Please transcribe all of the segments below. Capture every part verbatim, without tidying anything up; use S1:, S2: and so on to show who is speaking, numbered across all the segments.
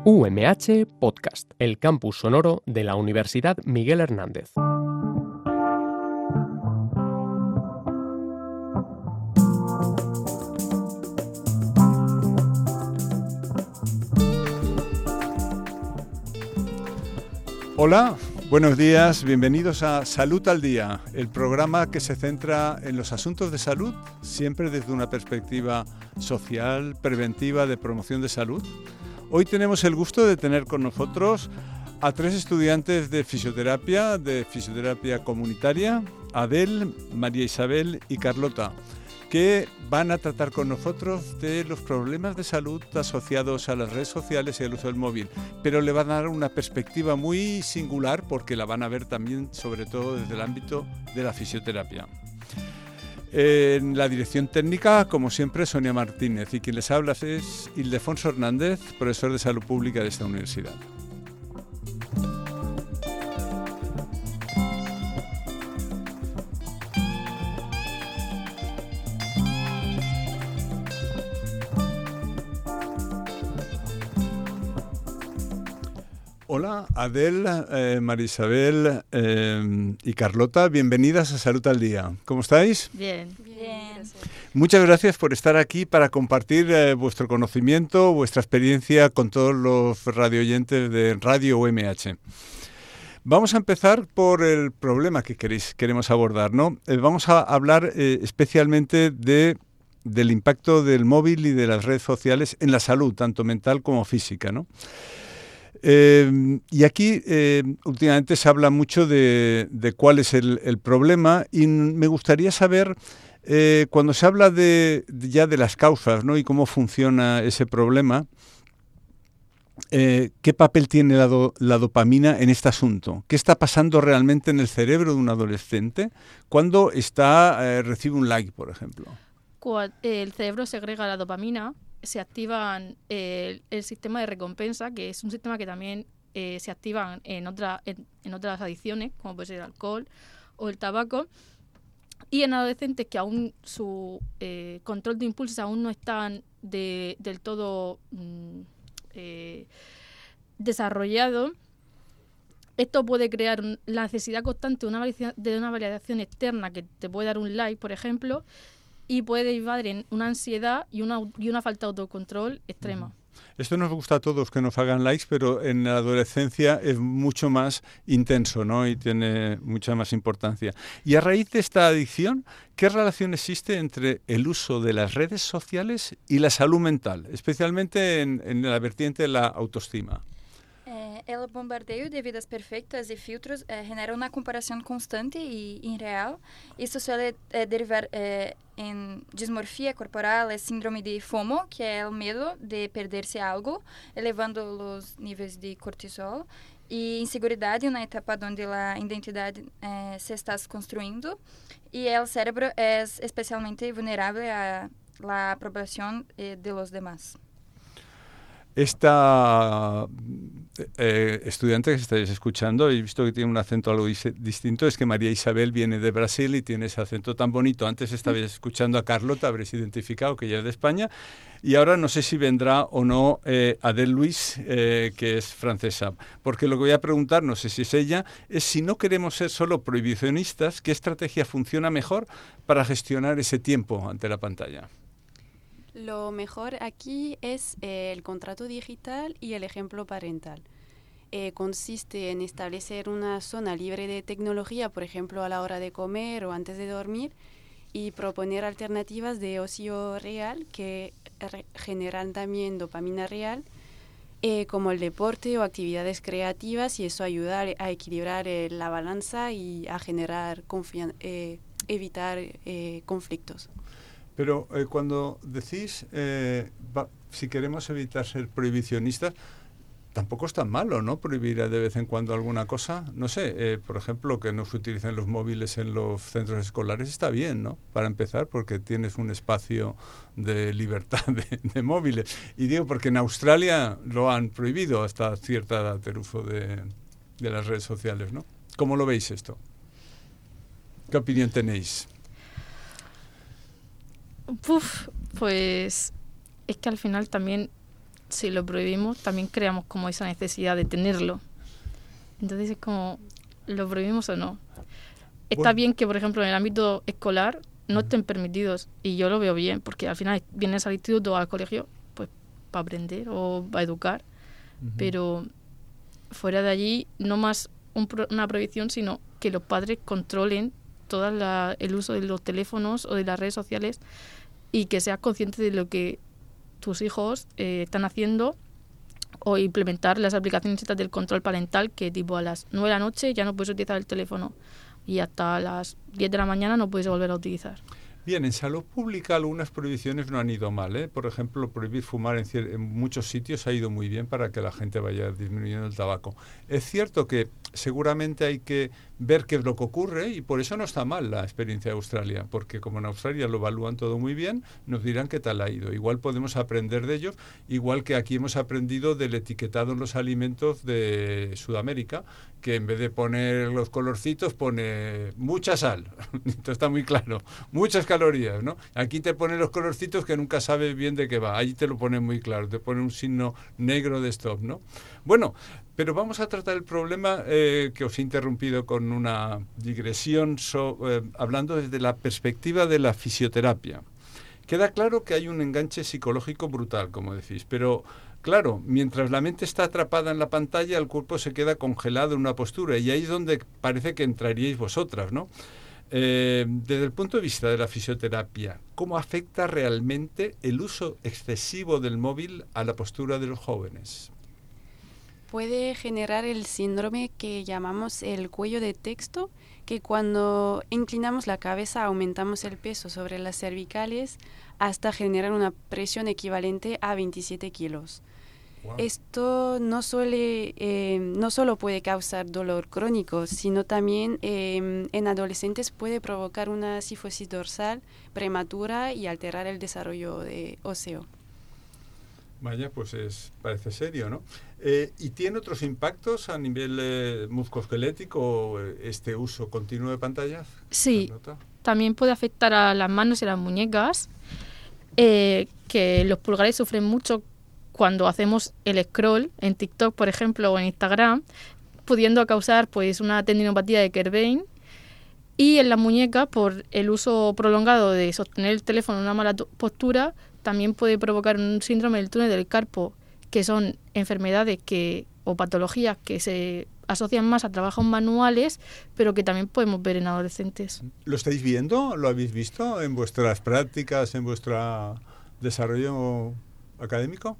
S1: U M H Podcast, el campus sonoro de la Universidad Miguel Hernández.
S2: Hola, buenos días, bienvenidos a Salud al Día, el programa que se centra en los asuntos de salud, siempre desde una perspectiva social, preventiva, de promoción de salud. Hoy tenemos el gusto de tener con nosotros a tres estudiantes de fisioterapia, de fisioterapia comunitaria, Adel, María Isabel y Carlota, que van a tratar con nosotros de los problemas de salud asociados a las redes sociales y al uso del móvil, pero le van a dar una perspectiva muy singular porque la van a ver también, sobre todo desde el ámbito de la fisioterapia. En la dirección técnica, como siempre, Sonia Martínez, y quien les habla es Ildefonso Hernández, profesor de Salud Pública de esta universidad. Hola, Adel, eh, María Isabel eh, y Carlota, bienvenidas a Salud al Día. ¿Cómo estáis?
S3: Bien.
S4: Bien.
S2: Muchas gracias por estar aquí para compartir eh, vuestro conocimiento, vuestra experiencia con todos los radioyentes de Radio U M H. Vamos a empezar por el problema que queréis, queremos abordar, ¿no? Eh, vamos a hablar eh, especialmente de, del impacto del móvil y de las redes sociales en la salud, tanto mental como física, ¿no? Eh, y aquí eh, últimamente se habla mucho de, de cuál es el, el problema y me gustaría saber, eh, cuando se habla de, de ya de las causas, ¿no? Y cómo funciona ese problema, eh, ¿qué papel tiene la, do, la dopamina en este asunto? ¿Qué está pasando realmente en el cerebro de un adolescente cuando está, eh, recibe un like, por ejemplo?
S3: El cerebro segrega la dopamina, se activan eh, el sistema de recompensa, que es un sistema que también eh, se activa en, otra, en, en otras adicciones, como puede ser el alcohol o el tabaco. Y en adolescentes que aún su eh, control de impulsos aún no están de, del todo mm, eh, desarrollado, esto puede crear un, la necesidad constante de una, de una validación externa que te puede dar un like, por ejemplo, y puede derivar en una ansiedad y una, y una falta de autocontrol extrema.
S2: Esto nos gusta a todos que nos hagan likes, pero en la adolescencia es mucho más intenso, ¿no? Y tiene mucha más importancia. Y a raíz de esta adicción, ¿qué relación existe entre el uso de las redes sociales y la salud mental, especialmente en, en la vertiente de la autoestima?
S4: É, el bombardeio de vidas perfeitas e filtros é, genera uma comparação constante e irreal. Isso suele é, derivar é, em dismorfia corporal, é síndrome de FOMO, que é o medo de perder-se algo, elevando os níveis de cortisol, e inseguridade na etapa onde a identidade é, se está construindo, e o cérebro é especialmente vulnerável à la aprobação eh, de los demás.
S2: Esta eh, estudiante que estáis escuchando, he visto que tiene un acento algo dis- distinto, es que María Isabel viene de Brasil y tiene ese acento tan bonito. Antes estabais escuchando a Carlota, habréis identificado que ella es de España, y ahora no sé si vendrá o no eh, Adel Luis, eh, que es francesa. Porque lo que voy a preguntar, no sé si es ella, es si no queremos ser solo prohibicionistas, ¿qué estrategia funciona mejor para gestionar ese tiempo ante la pantalla?
S5: Lo mejor aquí es eh, el contrato digital y el ejemplo parental. Eh, consiste en establecer una zona libre de tecnología, por ejemplo, a la hora de comer o antes de dormir, y proponer alternativas de ocio real que re- generan también dopamina real, eh, como el deporte o actividades creativas, y eso ayuda a, a equilibrar eh, la balanza y a generar confian- eh, evitar eh, conflictos.
S2: Pero eh, cuando decís, eh, va, si queremos evitar ser prohibicionistas, tampoco es tan malo, ¿no? Prohibir de vez en cuando alguna cosa. No sé, eh, por ejemplo, que no se utilicen los móviles en los centros escolares está bien, ¿no? Para empezar, porque tienes un espacio de libertad de, de móviles. Y digo, porque en Australia lo han prohibido hasta cierta edad el uso de, de las redes sociales, ¿no? ¿Cómo lo veis esto? ¿Qué opinión tenéis?
S3: Uf, pues es que al final también si lo prohibimos, también creamos como esa necesidad de tenerlo. Entonces es como, ¿lo prohibimos o no? Está
S2: Bueno.
S3: bien que, por ejemplo, en el ámbito escolar no estén permitidos, y yo lo veo bien, porque al final vienes al instituto o al colegio pues para aprender o para educar,
S2: Ujú.
S3: pero fuera de allí no más un pro- una prohibición, sino que los padres controlen todo el uso de los teléfonos o de las redes sociales y que seas consciente de lo que tus hijos eh, están haciendo, o implementar las aplicaciones estas del control parental, que tipo a las nueve de la noche ya no puedes utilizar el teléfono y hasta las diez de la mañana no puedes volver a utilizar.
S2: Bien, en salud pública algunas prohibiciones no han ido mal, ¿eh? Por ejemplo, prohibir fumar en, cier- en muchos sitios ha ido muy bien para que la gente vaya disminuyendo el tabaco. Es cierto que seguramente hay que ver qué es lo que ocurre y por eso no está mal la experiencia de Australia, porque como en Australia lo evalúan todo muy bien, nos dirán qué tal ha ido. Igual podemos aprender de ellos, igual que aquí hemos aprendido del etiquetado en los alimentos de Sudamérica, que en vez de poner los colorcitos pone mucha sal. Esto está muy claro. Muchas calorías, ¿no? Aquí te ponen los colorcitos que nunca sabes bien de qué va. Allí te lo ponen muy claro. Te ponen un signo negro de stop, ¿no? Bueno, pero vamos a tratar el problema eh, que os he interrumpido con una digresión so, eh, hablando desde la perspectiva de la fisioterapia. Queda claro que hay un enganche psicológico brutal, como decís, pero claro, mientras la mente está atrapada en la pantalla, el cuerpo se queda congelado en una postura y ahí es donde parece que entraríais vosotras, ¿no? Eh, desde el punto de vista de la fisioterapia, ¿cómo afecta realmente el uso excesivo del móvil a la postura de los jóvenes?
S5: Puede generar el síndrome que llamamos el cuello de texto, que cuando inclinamos la cabeza aumentamos el peso sobre las cervicales hasta generar una presión equivalente a veintisiete kilos.
S2: Wow.
S5: Esto no, suele, eh, no solo puede causar dolor crónico, sino también eh, en adolescentes puede provocar una cifosis dorsal prematura y alterar el desarrollo de óseo.
S2: Vaya, pues es, parece serio, ¿no? Eh, ¿Y tiene otros impactos a nivel eh, musculoesquelético este uso continuo de pantallas?
S3: Sí, también puede afectar a las manos y a las muñecas, eh, que los pulgares sufren mucho cuando hacemos el scroll en TikTok, por ejemplo, o en Instagram, pudiendo causar pues una tendinopatía de Kerbein. Y en la muñeca, por el uso prolongado de sostener el teléfono en una mala to- postura, también puede provocar un síndrome del túnel del carpo, que son enfermedades que o patologías que se asocian más a trabajos manuales, pero que también podemos ver en adolescentes.
S2: ¿Lo estáis viendo? ¿Lo habéis visto en vuestras prácticas, en vuestro desarrollo académico?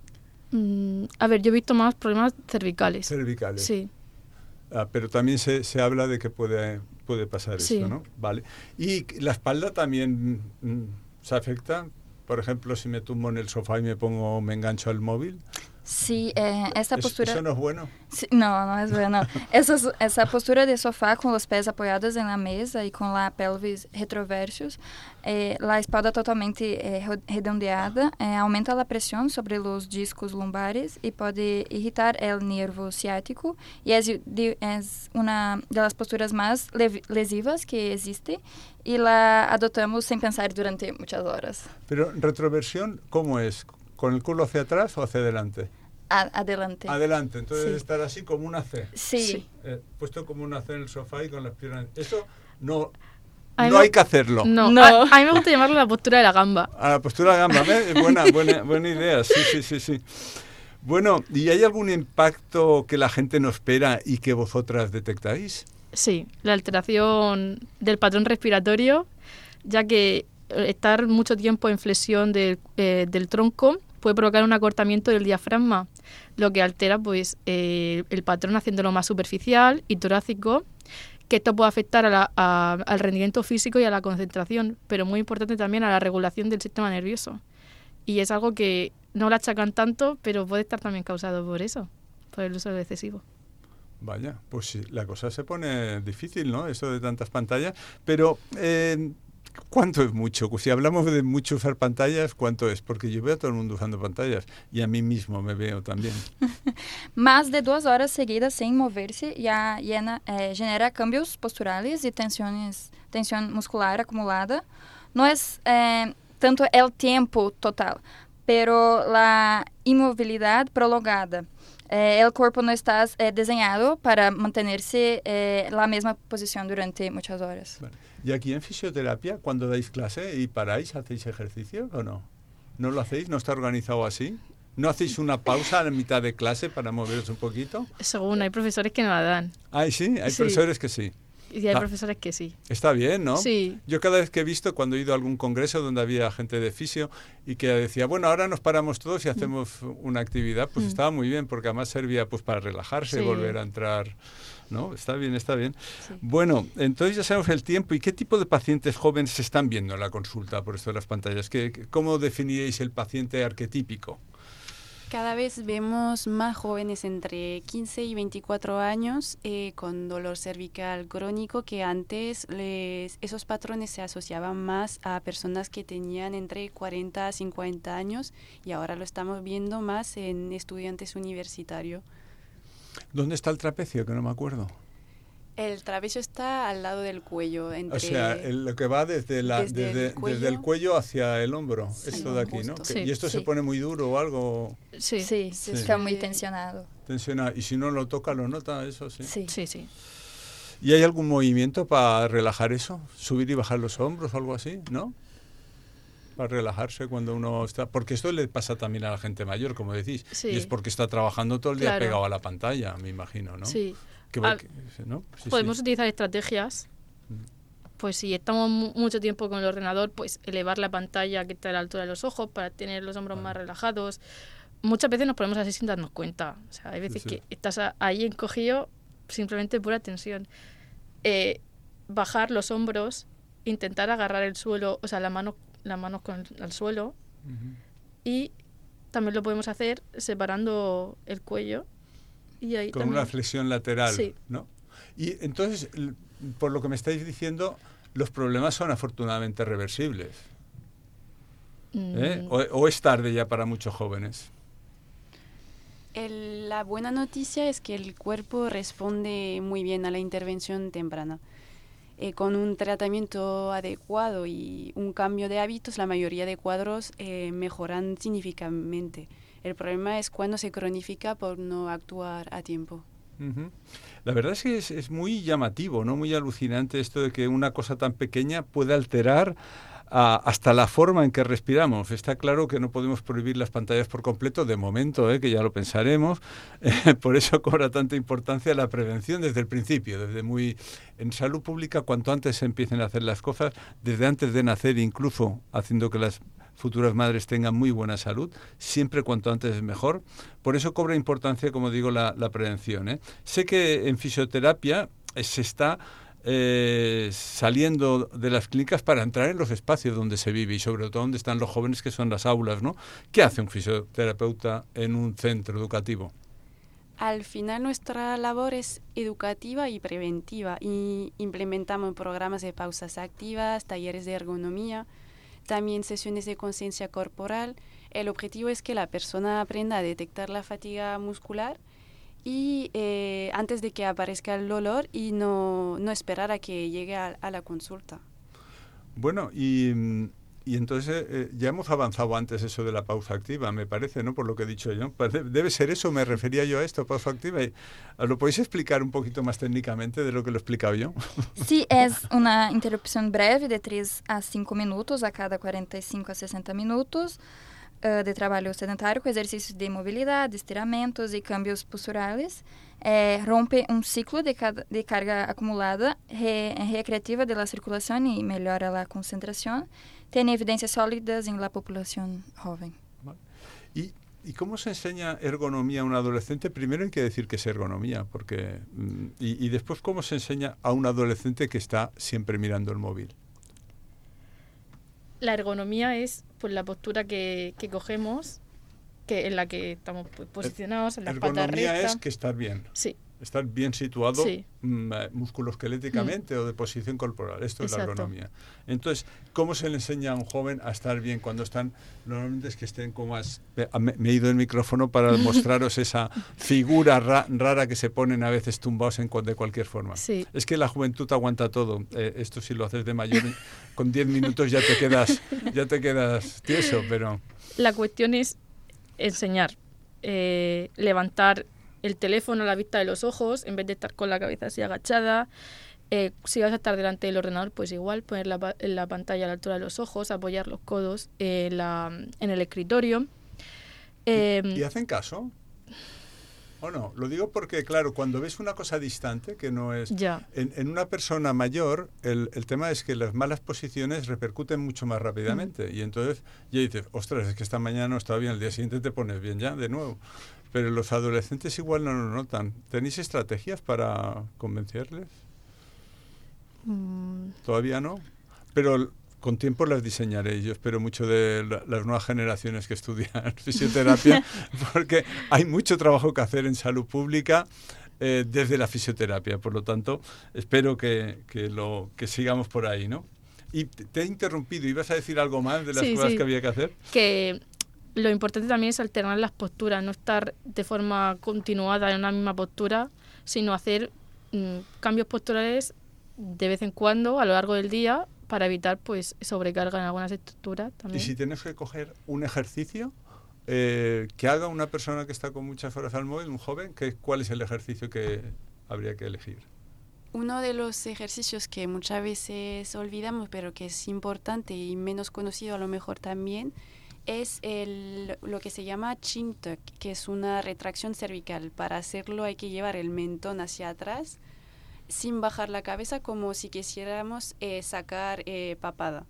S3: Mm, a ver, yo he visto más problemas cervicales.
S2: Cervicales.
S3: Sí.
S2: Ah, pero también se, se habla de que puede, puede pasar
S3: Sí.
S2: esto, ¿no? Vale. ¿Y la espalda también mm, se afecta? Por ejemplo, si me tumbo en el sofá y me pongo, me engancho al móvil.
S4: Sí, eh, esta
S2: ¿Es-
S4: postura...
S2: ¿Eso no es bueno?
S4: Sí, no, no es bueno. Essa, essa postura de sofá com os pés apoiados na mesa e com a pelvis retroversos, eh, a espalda totalmente eh, redondeada, eh, aumenta a pressão sobre os discos lumbares e pode irritar o nervo ciático e é, de, é uma das posturas mais lesivas que existe e la adotamos sem pensar durante muitas horas.
S2: Pero retroversión, ¿cómo es? ¿Con el culo hacia atrás o hacia adelante?
S4: A, adelante.
S2: Adelante, entonces
S4: Sí.
S2: estar así como una C.
S4: Sí.
S3: Sí.
S2: Eh, puesto como una C en el sofá y con las piernas. Eso no,
S3: A mí
S2: no
S3: me-
S2: hay que hacerlo.
S3: No,
S4: No.
S3: A, a mí me gusta llamarlo la postura de la gamba.
S2: A la postura gamba, ¿ves? Buena, buena, buena idea, sí, sí, sí, sí. Bueno, ¿y hay algún impacto que la gente no espera y que vosotras detectáis?
S3: Sí, la alteración del patrón respiratorio, ya que eh, estar mucho tiempo en flexión del, eh, del tronco puede provocar un acortamiento del diafragma, lo que altera pues eh, el patrón haciéndolo más superficial y torácico, que esto puede afectar a la- a- al rendimiento físico y a la concentración, pero muy importante también a la regulación del sistema nervioso. Y es algo que no lo achacan tanto, pero puede estar también causado por eso, por el uso excesivo.
S2: Vaya, pues sí, la cosa se pone difícil, ¿no? Eso de tantas pantallas. Pero, eh, ¿cuánto es mucho? Si hablamos de mucho usar pantallas, ¿cuánto es? Porque yo veo a todo el mundo usando pantallas y a mí mismo me veo también.
S4: Más de duas horas seguidas sem mover-se já gena- eh, genera cambios posturales e tensões, tensão muscular acumulada. Não é eh, tanto o tempo total, pero la inmovilidad prolongada. Eh, el cuerpo no está eh, diseñado para mantenerse en eh, la misma posición durante muchas horas.
S2: Vale. ¿Y aquí en fisioterapia, cuando dais clase y paráis, hacéis ejercicio o no? ¿No lo hacéis? ¿No está organizado así? ¿No hacéis una pausa a la mitad de clase para moveros un poquito?
S3: Según, hay profesores que no la dan.
S2: Ah, sí, hay
S3: Sí.
S2: profesores que sí.
S3: Y hay
S2: Ah.
S3: profesores que sí.
S2: Está bien, ¿no?
S3: Sí.
S2: Yo cada vez que he visto, cuando he ido a algún congreso donde había gente de fisio y que decía, bueno, ahora nos paramos todos y hacemos una actividad, pues
S3: Mm.
S2: estaba muy bien, porque además servía pues para relajarse,
S3: Sí.
S2: volver a entrar, ¿no? Está bien, está bien.
S3: Sí.
S2: Bueno, entonces ya sabemos el tiempo. ¿Y qué tipo de pacientes jóvenes se están viendo en la consulta por esto de las pantallas? ¿Qué, ¿Cómo definiríais el paciente arquetípico?
S5: Cada vez vemos más jóvenes entre quince y veinticuatro años eh, con dolor cervical crónico, que antes les, esos patrones se asociaban más a personas que tenían entre cuarenta a cincuenta años, y ahora lo estamos viendo más en estudiantes universitarios.
S2: ¿Dónde está el trapecio? Que no me acuerdo.
S5: El trapecio está al lado del cuello. Entre
S2: O sea, el- lo que va desde, la,
S5: desde
S2: desde,
S5: el cuello.
S2: desde el cuello hacia el hombro.
S5: Sí,
S2: esto de aquí, ¿no?
S5: justo.
S2: Que-
S3: Sí,
S2: ¿Y esto se
S4: sí.
S2: pone muy duro o algo
S3: Sí.
S4: Sí,
S2: Sí.
S4: está muy tensionado.
S2: tensionado? Y si no lo toca, lo nota, eso sí.
S4: Sí.
S3: Sí, sí.
S2: ¿Y hay algún movimiento para relajar eso? ¿Subir y bajar los hombros o algo así? ¿No? Para relajarse cuando uno está... Porque esto le pasa también a la gente mayor, como decís.
S3: Sí.
S2: Y es porque está trabajando todo el día
S3: Claro.
S2: pegado a la pantalla, me imagino, ¿no?
S3: Sí.
S2: Que-
S3: Ah,
S2: que- ¿no? Sí,
S3: Podemos
S2: sí.
S3: utilizar estrategias. Pues si estamos mu- mucho tiempo con el ordenador, pues elevar la pantalla que está a la altura de los ojos para tener los hombros más relajados. Muchas veces nos ponemos así sin darnos cuenta. O sea, hay veces
S2: Sí, sí.
S3: que estás a- ahí encogido simplemente pura tensión. Eh, bajar los hombros, intentar agarrar el suelo, o sea, la mano, las manos con el, al suelo,
S2: Ujú.
S3: y también lo podemos hacer separando el cuello. Y ahí
S2: Con
S3: también-
S2: una flexión lateral,
S3: Sí.
S2: ¿no? Y entonces, l- por lo que me estáis diciendo, los problemas son afortunadamente reversibles. ¿eh?
S3: Mm,
S2: O, o es tarde ya para muchos jóvenes.
S5: El- la buena noticia es que el cuerpo responde muy bien a la intervención temprana. Eh, con un tratamiento adecuado y un cambio de hábitos, la mayoría de cuadros eh, mejoran significativamente. El problema es cuando se cronifica por no actuar a tiempo.
S2: Ujú. La verdad es que es, es muy llamativo, ¿no? Muy alucinante esto de que una cosa tan pequeña puede alterar a- hasta la forma en que respiramos. Está claro que no podemos prohibir las pantallas por completo de momento, ¿eh? Que ya lo pensaremos. Eh, por eso cobra tanta importancia la prevención desde el principio, desde muy en salud pública, cuanto antes se empiecen a hacer las cosas, desde antes de nacer, incluso haciendo que las futuras madres tengan muy buena salud, siempre cuanto antes es mejor. Por eso cobra importancia, como digo, la, la prevención, ¿eh? Sé que en fisioterapia eh, se está eh, saliendo de las clínicas para entrar en los espacios donde se vive y sobre todo donde están los jóvenes, que son las aulas, ¿no? ¿Qué hace un fisioterapeuta en un centro educativo?
S5: Al final nuestra labor es educativa y preventiva, y implementamos programas de pausas activas, talleres de ergonomía, también sesiones de conciencia corporal. El objetivo es que la persona aprenda a detectar la fatiga muscular y eh, antes de que aparezca el dolor, y no, no esperar a que llegue a, a la consulta.
S2: Bueno, y, mm, y entonces eh, ya hemos avanzado antes eso de la pausa activa, me parece, ¿no? Por lo que he dicho yo. Pues de- debe ser eso, me refería yo a esto, pausa activa. Y, ¿lo podéis explicar un poquito más técnicamente de lo que lo he explicado yo?
S4: Sí, es una interrupción breve de tres a cinco minutos a cada cuarenta y cinco a sesenta minutos uh, de trabalho sedentário, com exercícios de mobilidade, estiramentos e cambios posturales. Eh, rompe um ciclo de, cada, de carga acumulada, re, recreativa de la circulação e melhora a concentração. Tem evidências sólidas em la população jovem.
S2: ¿Y, ¿Y cómo se enseña ergonomía a un adolescente? Primero hay que decir que es ergonomía, porque mm, y, y después cómo se enseña a un adolescente que está siempre mirando el móvil.
S3: La ergonomía es pues la postura que, que cogemos, que en la que estamos pues, posicionados, en la espalda
S2: Ergonomía
S3: recta.
S2: es que estar bien.
S3: Sí,
S2: estar bien situado
S3: Sí.
S2: mm, musculoesqueléticamente mm. o de posición corporal. Esto
S3: Exacto.
S2: es la ergonomía. Entonces, ¿cómo se le enseña a un joven a estar bien cuando están, normalmente es que estén como más... Me, me he ido el micrófono para mostraros esa figura ra, rara que se ponen a veces tumbados en, de cualquier forma.
S3: Sí.
S2: Es que la juventud aguanta todo. Eh, esto si lo haces de mayor, con diez minutos ya te quedas, ya te quedas tieso, pero...
S3: La cuestión es enseñar, eh, levantar el teléfono a la vista de los ojos en vez de estar con la cabeza así agachada. Eh, si vas a estar delante del ordenador, pues igual poner la, la pantalla a la altura de los ojos, apoyar los codos en, la, en el escritorio. Eh,
S2: ¿Y, ¿Y hacen caso? ¿O no? Lo digo porque, claro, cuando ves una cosa distante, que no es...
S3: Ya.
S2: En, en una persona mayor, el, el tema es que las malas posiciones repercuten mucho más rápidamente. Mm. Y entonces ya dices, ostras, es que esta mañana no estaba bien, el día siguiente te pones bien ya, de nuevo. Pero los adolescentes igual no lo notan. ¿Tenéis estrategias para convencerles?
S3: Mm.
S2: ¿Todavía no? Pero con tiempo las diseñaré. Yo espero mucho de la, las nuevas generaciones que estudian fisioterapia, porque hay mucho trabajo que hacer en salud pública eh, desde la fisioterapia. Por lo tanto, espero que, que, lo, que sigamos por ahí, ¿no? Y te, te he interrumpido. ¿Ibas a decir algo más de las
S3: sí,
S2: cosas
S3: sí.
S2: que había que hacer?
S3: Que... Lo importante también es alternar las posturas, no estar de forma continuada en una misma postura, sino hacer mmm, cambios posturales de vez en cuando a lo largo del día para evitar pues sobrecarga en algunas estructuras también.
S2: Y si tienes que coger un ejercicio eh, que haga una persona que está con muchas horas al móvil, un joven, ¿qué, ¿cuál es el ejercicio que habría que elegir?
S5: Uno de los ejercicios que muchas veces olvidamos, pero que es importante y menos conocido a lo mejor también, es el, lo que se llama chin tuck, que es una retracción cervical. Para hacerlo hay que llevar el mentón hacia atrás sin bajar la cabeza, como si quisiéramos eh, sacar eh, papada.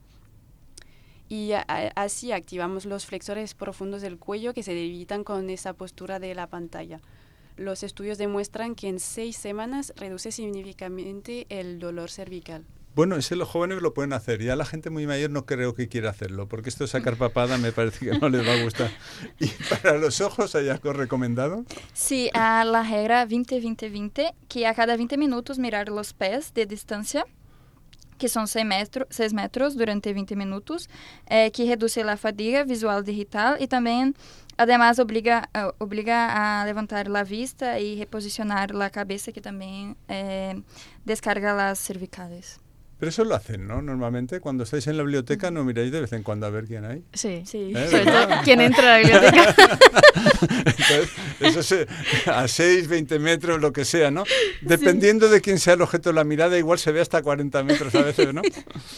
S5: Y a, a, así activamos los flexores profundos del cuello que se debilitan con esa postura de la pantalla. Los estudios demuestran que en seis semanas reduce significativamente el dolor cervical.
S2: Bueno, ese los jóvenes lo pueden hacer. Ya la gente muy mayor no creo que quiera hacerlo, porque esto de sacar papada me parece que no les va a gustar. ¿Y para los ojos hay algo recomendado?
S4: Sí, a la regla veinte veinte veinte, que a cada veinte minutos mirar los pies de distancia, que son seis metros, seis metros durante veinte minutos, eh, que reduce la fatiga visual digital y también, además, obliga, uh, obliga a levantar la vista y reposicionar la cabeza, que también eh, descarga las cervicales.
S2: Pero eso lo hacen, ¿no? Normalmente, cuando estáis en la biblioteca, ¿no miráis de vez en cuando a ver quién hay?
S3: Sí,
S4: sí.
S2: ¿Eh?
S3: Sobre todo quién entra a la biblioteca.
S2: Entonces, eso se, a seis, veinte metros, lo que sea, ¿no? Dependiendo sí. de quién sea el objeto de la mirada, igual se ve hasta cuarenta metros a veces, ¿no?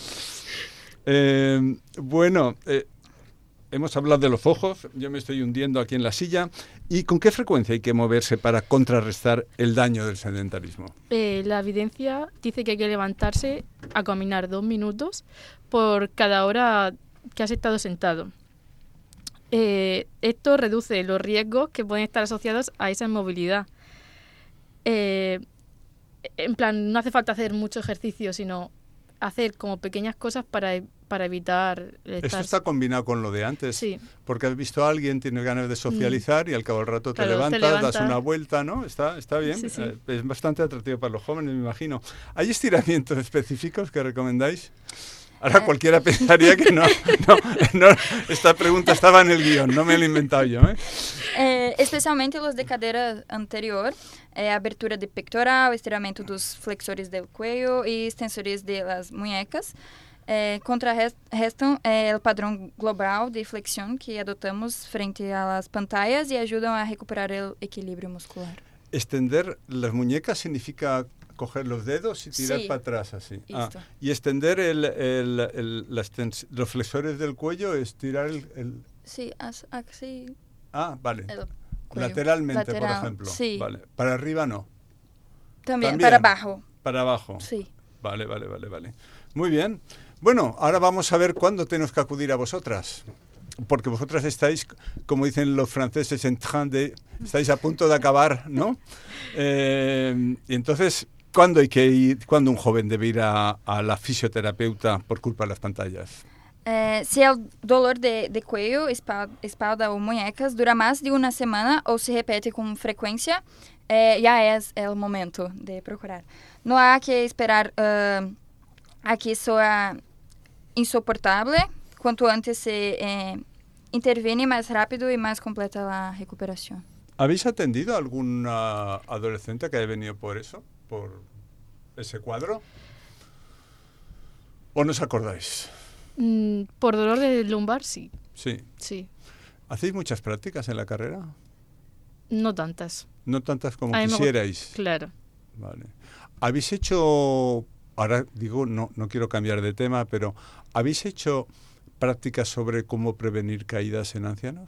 S2: Eh, bueno, eh, hemos hablado de los ojos, yo me estoy hundiendo aquí en la silla. ¿Y con qué frecuencia hay que moverse para contrarrestar el daño del sedentarismo?
S3: Eh, la evidencia dice que hay que levantarse a caminar dos minutos por cada hora que has estado sentado. Eh, esto reduce los riesgos que pueden estar asociados a esa inmovilidad. Eh, en plan, no hace falta hacer mucho ejercicio, sino hacer como pequeñas cosas para, para evitar... Estar...
S2: Esto está combinado con lo de antes,
S3: sí.
S2: Porque has visto a alguien, tienes ganas de socializar mm. y al cabo del rato claro, te, levantas, te levantas, das una vuelta, ¿no? Está, está bien,
S3: sí, sí.
S2: Eh, es bastante atractivo para los jóvenes, me imagino. ¿Hay estiramientos específicos que recomendáis? Ahora eh. cualquiera pensaría que no, no, no, esta pregunta estaba en el guión, no me lo he inventado yo, ¿eh?
S4: Eh, especialmente los de cadera anterior, eh, abertura de pectoral, estiramiento dos flexores del cuello y extensores de las muñecas. Eh, contrarrestam eh, el padrón global de flexión que adoptamos frente a las pantallas y ayudan a recuperar el equilibrio muscular.
S2: Extender las muñecas significa coger los dedos y tirar
S4: sí.
S2: para atrás así. Ah, y extender el, el, el, las tens- los flexores del cuello es tirar el... el...
S4: Sí, así.
S2: Ah, vale. Lateralmente,
S4: Lateral,
S2: por ejemplo.
S4: Sí.
S2: Vale. Para arriba no.
S4: También,
S2: También,
S4: para abajo.
S2: Para abajo.
S4: Sí.
S2: Vale, vale, vale, vale. Muy bien. Bueno, ahora vamos a ver cuándo tenemos que acudir a vosotras. Porque vosotras estáis, como dicen los franceses, en train de... Estáis a punto de acabar, ¿no? Eh, y entonces, ¿cuándo hay que ir, cuándo un joven debe ir a, a la fisioterapeuta por culpa de las pantallas?
S4: Eh, si el dolor de, de cuello, espalda, espalda o muñecas dura más de una semana o se repite con frecuencia, eh, ya es el momento de procurar. No hay que esperar uh, a que sea insoportable. Cuanto antes se eh, interviene, más rápido y más completa la recuperación.
S2: ¿Habéis atendido a algún uh, adolescente que haya venido por eso, por ese cuadro? ¿O no os acordáis?
S3: Mm, por dolor de lumbar, sí.
S2: Sí.
S3: Sí.
S2: ¿Hacéis muchas prácticas en la carrera?
S3: No tantas.
S2: No tantas como
S3: A mí me gu-
S2: quisierais.
S3: Claro.
S2: Vale. ¿Habéis hecho, ahora digo, no, no quiero cambiar de tema, pero ¿habéis hecho prácticas sobre cómo prevenir caídas en ancianos?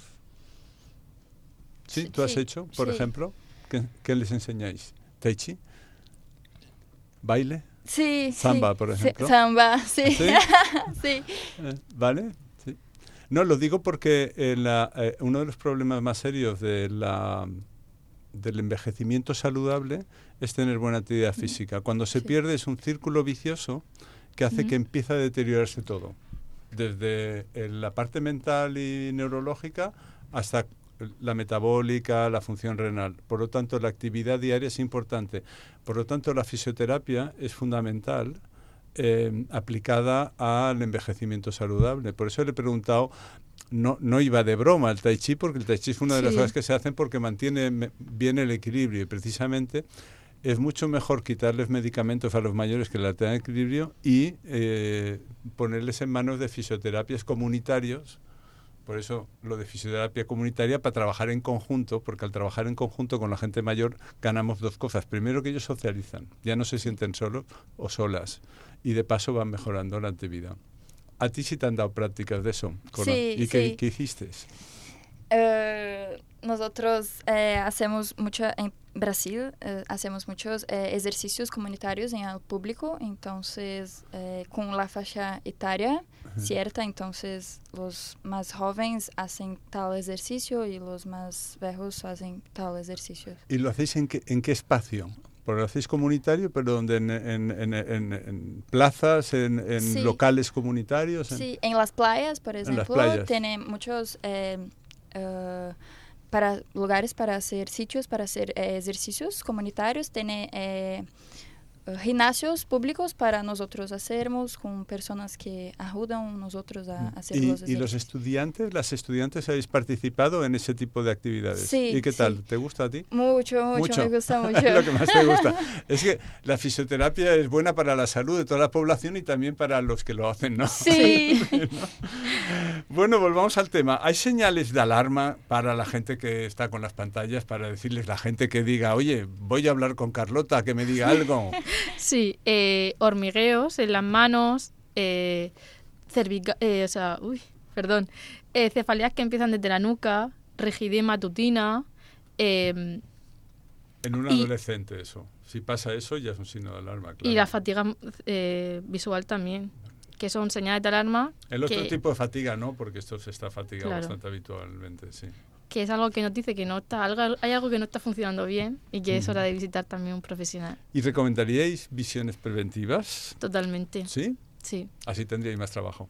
S2: ¿Sí?
S4: Sí,
S2: ¿Tú has
S4: sí,
S2: hecho, por
S4: sí.
S2: ejemplo? ¿Qué, qué les enseñáis? ¿Tai chi? ¿Baile?
S4: Sí,
S2: Samba,
S4: sí,
S2: por
S4: sí,
S2: ejemplo.
S4: samba, sí.
S2: ¿Sí?
S4: Sí.
S2: Eh, ¿Vale? Sí. No, lo digo porque en la, eh, uno de los problemas más serios de la, del envejecimiento saludable es tener buena actividad física. Cuando se
S3: Sí.
S2: pierde es un círculo vicioso que hace
S3: Ujú.
S2: que empiece a deteriorarse todo. Desde eh, la parte mental y neurológica hasta la metabólica, la función renal. Por lo tanto, la actividad diaria es importante. Por lo tanto, la fisioterapia es fundamental eh, aplicada al envejecimiento saludable. Por eso le he preguntado, no, no iba de broma el tai chi, porque el tai chi es una de las
S3: Sí.
S2: cosas que se hacen porque mantiene me- bien el equilibrio. Y precisamente es mucho mejor quitarles medicamentos a los mayores que la tengan equilibrio y eh, ponerles en manos de fisioterapias comunitarios. Por eso lo de fisioterapia comunitaria, para trabajar en conjunto, porque al trabajar en conjunto con la gente mayor ganamos dos cosas. Primero, que ellos socializan, ya no se sienten solos o solas, y de paso van mejorando la actividad. ¿A ti sí te han dado prácticas de eso, Cora?
S4: Sí,
S2: ¿Y qué,
S4: sí.
S2: qué hiciste?
S4: Eh, nosotros eh, hacemos mucho en Brasil, eh, hacemos muchos eh, ejercicios comunitarios en el público, entonces eh, con la faixa etaria cierta, entonces los más jóvenes hacen tal ejercicio y los más viejos hacen tal ejercicio.
S2: ¿Y lo hacéis en qué, en qué espacio? Porque lo hacéis comunitario, pero donde en, en, en, en, en plazas, en, en
S4: Sí.
S2: locales comunitarios. En...
S4: Sí, en las playas, por
S2: las
S4: ejemplo,
S2: playas.
S4: tienen muchos eh, eh, para lugares para hacer sitios, para hacer eh, ejercicios comunitarios. Tiene eh, eh, gimnasios públicos para nosotros hacernos con personas que ayudan a nosotros a hacer
S2: ¿Y,
S4: los
S2: ¿Y los
S4: ejercicios.
S2: estudiantes, las estudiantes habéis participado en ese tipo de actividades?
S4: Sí,
S2: ¿Y qué
S4: sí.
S2: tal? ¿Te gusta a ti?
S4: Mucho, mucho,
S2: Mucho.
S4: me gusta mucho.
S2: Es lo que más te gusta. Es que la fisioterapia es buena para la salud de toda la población y también para los que lo hacen, ¿no?
S4: Sí.
S2: Bueno, volvamos al tema. ¿Hay señales de alarma para la gente que está con las pantallas, para decirles a la gente que diga, oye, voy a hablar con Carlota, que me diga algo?
S3: Sí, eh, hormigueos en las manos, eh, cervica- eh, o sea, uy, perdón, eh, cefaleas que empiezan desde la nuca, rigidez matutina, eh,
S2: En un
S3: Y-
S2: adolescente eso. Si pasa eso, ya es un signo de alarma, claro.
S3: y la fatiga eh, visual también, que son señales de alarma,
S2: El otro
S3: que,
S2: tipo de fatiga, ¿no? Porque esto se está fatigado
S3: Claro.
S2: bastante habitualmente, sí.
S3: que es algo que nos dice que no está, algo, hay algo que no está funcionando bien y que es hora de visitar también un profesional.
S2: ¿Y recomendaríais visiones preventivas?
S3: Totalmente,
S2: ¿Sí?
S3: sí.
S2: Así tendríais más trabajo.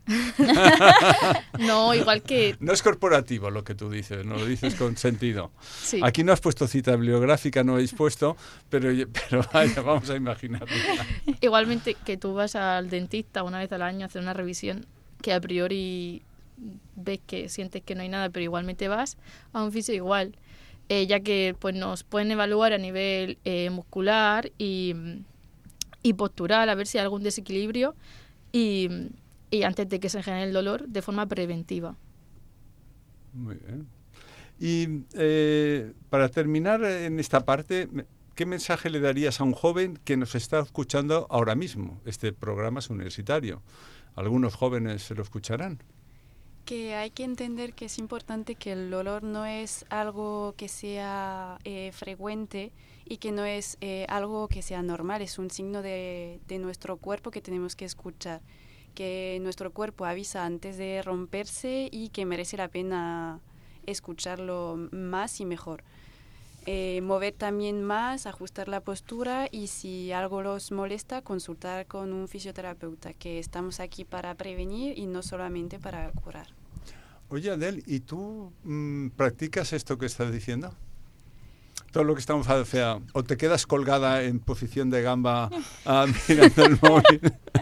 S3: No, igual que,
S2: No es corporativo lo que tú dices, no lo dices con sentido.
S3: sí.
S2: Aquí no has puesto cita bibliográfica, no habéis puesto, pero, pero vaya, vamos a imaginarlo.
S3: Igualmente que tú vas al dentista una vez al año a hacer una revisión que a priori ves que sientes que no hay nada, pero igualmente vas a un fisio igual, eh, ya que pues nos pueden evaluar a nivel eh, muscular y, y postural, a ver si hay algún desequilibrio y, y antes de que se genere el dolor de forma preventiva.
S2: Muy bien. Y eh, para terminar en esta parte, ¿qué mensaje le darías a un joven que nos está escuchando ahora mismo? Este programa es universitario. Algunos jóvenes se lo escucharán.
S5: Que hay que entender que es importante que el dolor no es algo que sea eh, frecuente y que no es eh, algo que sea normal, es un signo de, de nuestro cuerpo que tenemos que escuchar, que nuestro cuerpo avisa antes de romperse y que merece la pena escucharlo más y mejor. eh, mover también más, ajustar la postura y si algo los molesta, consultar con un fisioterapeuta, que estamos aquí para prevenir y no solamente para curar.
S2: Oye, Adel, ¿y tú mmm, practicas esto que estás diciendo? Todo lo que estamos haciendo, o sea, o te quedas colgada en posición de gamba ah, mirando el móvil.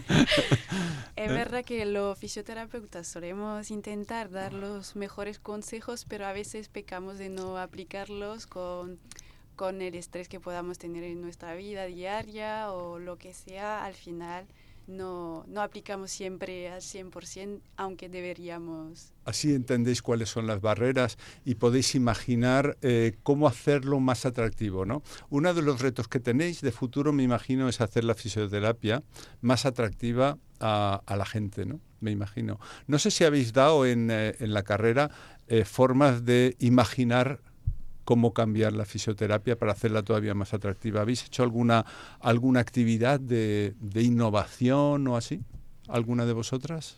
S5: Es verdad que los fisioterapeutas solemos intentar dar los mejores consejos, pero a veces pecamos de no aplicarlos con, con el estrés que podamos tener en nuestra vida diaria o lo que sea. Al final no, no aplicamos siempre al cien por ciento, aunque deberíamos.
S2: Así entendéis cuáles son las barreras y podéis imaginar eh, cómo hacerlo más atractivo, ¿no? Uno de los retos que tenéis de futuro, me imagino, es hacer la fisioterapia más atractiva a, a la gente, ¿no? Me imagino. No sé si habéis dado en, eh, en la carrera eh, formas de imaginar cómo cambiar la fisioterapia para hacerla todavía más atractiva. ¿Habéis hecho alguna, alguna actividad de, de innovación o así? ¿Alguna de vosotras?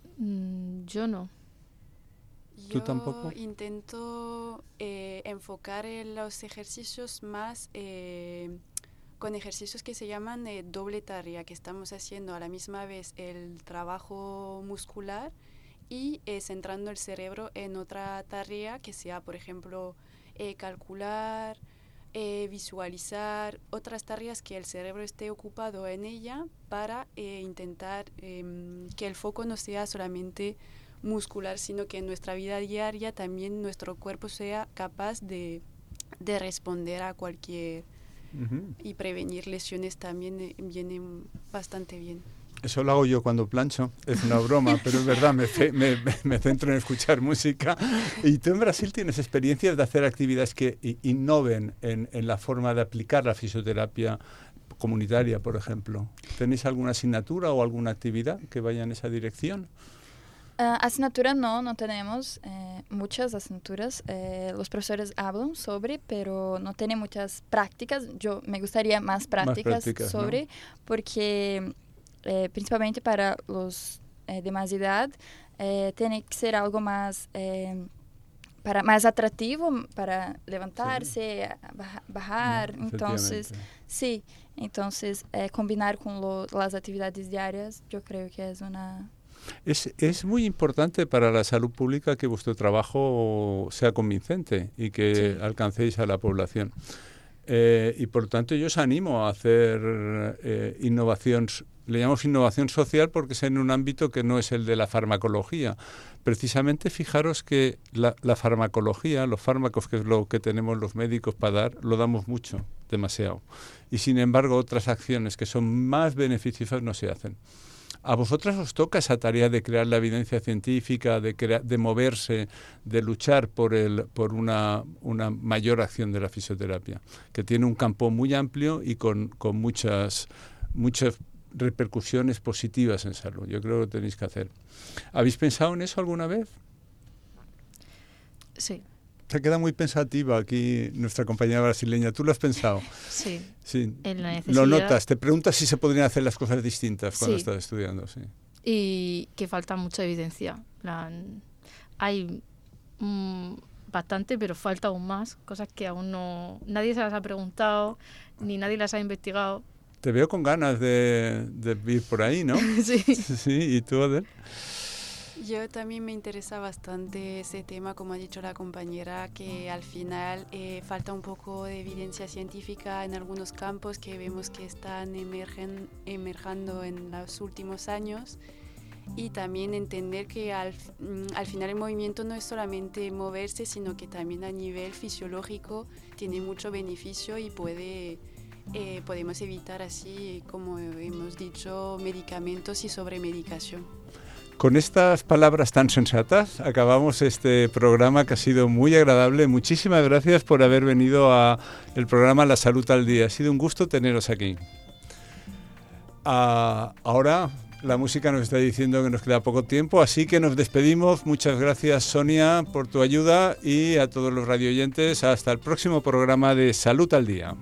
S3: Mm, yo no.
S2: ¿Tú
S5: Yo
S2: tampoco?
S5: intento eh, enfocar en los ejercicios más eh, con ejercicios que se llaman eh, doble tarea, que estamos haciendo a la misma vez el trabajo muscular y eh, centrando el cerebro en otra tarea que sea, por ejemplo, eh, calcular, eh, visualizar, otras tareas que el cerebro esté ocupado en ella para eh, intentar eh, que el foco no sea solamente muscular, sino que en nuestra vida diaria también nuestro cuerpo sea capaz de, de responder a cualquier uh-huh. y prevenir lesiones también eh, viene bastante bien.
S2: Eso lo hago yo cuando plancho, es una broma, pero es verdad, me, me, me centro en escuchar música. Y tú en Brasil tienes experiencias de hacer actividades que innoven en, en la forma de aplicar la fisioterapia comunitaria, por ejemplo. ¿Tenéis alguna asignatura o alguna actividad que vaya en esa dirección?
S4: Uh, asignatura no, no tenemos eh, muchas asignaturas. Eh, los profesores hablan sobre, pero no tienen muchas prácticas. Yo me gustaría más prácticas, más prácticas sobre, ¿no? Porque eh, principalmente para los eh, de más edad eh, tiene que ser algo más eh, para más atractivo para levantarse, sí. baja, bajar. No, entonces, sí, entonces eh, combinar con lo, las actividades diarias, yo creo que es una.
S2: Es, es muy importante para la salud pública que vuestro trabajo sea convincente y que sí. alcancéis a la población. Eh, y por lo tanto yo os animo a hacer eh, innovación, le llamamos innovación social porque es en un ámbito que no es el de la farmacología. Precisamente fijaros que la, la farmacología, los fármacos, que es lo que tenemos los médicos para dar, lo damos mucho, demasiado. Y sin embargo otras acciones que son más beneficiosas no se hacen. A vosotras os toca esa tarea de crear la evidencia científica, de, crea- de moverse, de luchar por, el, por una, una mayor acción de la fisioterapia, que tiene un campo muy amplio y con, con muchas, muchas repercusiones positivas en salud. Yo creo que lo tenéis que hacer. ¿Habéis pensado en eso alguna vez?
S3: Sí.
S2: Se queda muy pensativa aquí nuestra compañera brasileña. ¿Tú lo has pensado?
S3: Sí.
S2: Sí.
S3: En la necesidad...
S2: Lo notas. Te preguntas si se podrían hacer las cosas distintas cuando
S3: sí.
S2: estás estudiando. Sí.
S3: Y que falta mucha evidencia. Plan, hay mmm, bastante, pero falta aún más. Cosas que aún no... Nadie se las ha preguntado, ni nadie las ha investigado.
S2: Te veo con ganas de, de ir por ahí, ¿no?
S3: Sí.
S2: Sí. ¿Y tú, Adel?
S5: Yo también me interesa bastante ese tema, como ha dicho la compañera, que al final eh, falta un poco de evidencia científica en algunos campos que vemos que están emergen, emergiendo en los últimos años y también entender que al, al final el movimiento no es solamente moverse, sino que también a nivel fisiológico tiene mucho beneficio y puede... Eh, podemos evitar así, como hemos dicho, medicamentos y sobremedicación.
S2: Con estas palabras tan sensatas acabamos este programa que ha sido muy agradable. Muchísimas gracias por haber venido a el programa La Salud al Día. Ha sido un gusto teneros aquí. Uh, ahora la música nos está diciendo que nos queda poco tiempo, así que nos despedimos. Muchas gracias, Sonia, por tu ayuda y a todos los radioyentes. Hasta el próximo programa de Salud al Día.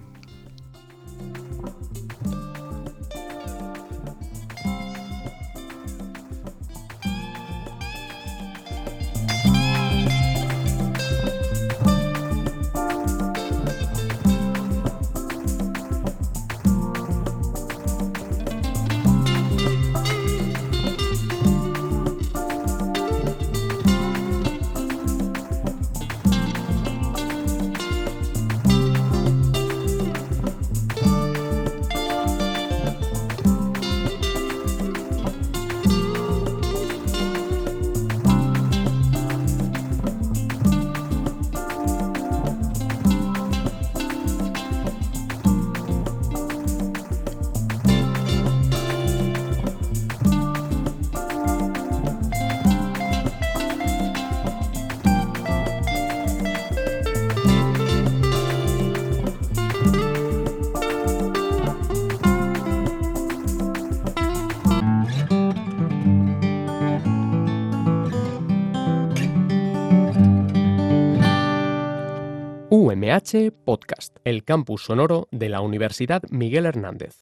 S1: U M H Podcast, el campus sonoro de la Universidad Miguel Hernández.